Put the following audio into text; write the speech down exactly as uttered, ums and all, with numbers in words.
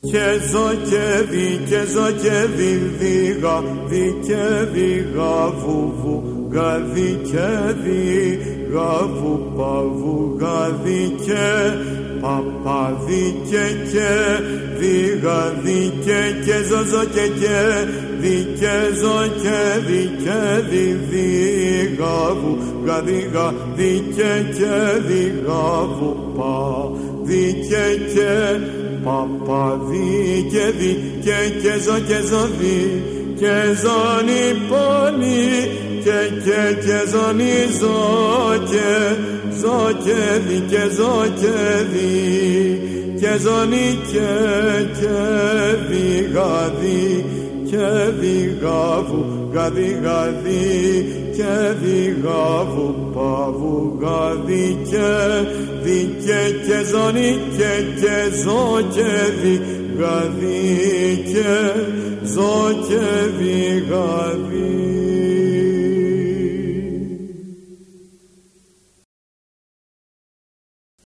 Και ζω και δι, και ζω και δι, δίγα, δι και δίγα, βουβου, γαδί και δίγα, βουπα, βουγαδί και παπαδί και και δίγα, δι και και ζω ζω και και δι και ζω και δι και δι, δίγα, βουγαδίγα, δι και και δίγα, βουπα, δι και και παπαδί και δι και και ζω και ζω δι και ζώνη πόνη και και και ζώνη ζω και ζω και δι και ζω και δι και ζώνη και και δι γαδί και δι γαβου γαδί γαδί και δι γαβου παβου γαδί και δι και και ζώνη και και ζω και δι γαδί και ζω και δι γαδί.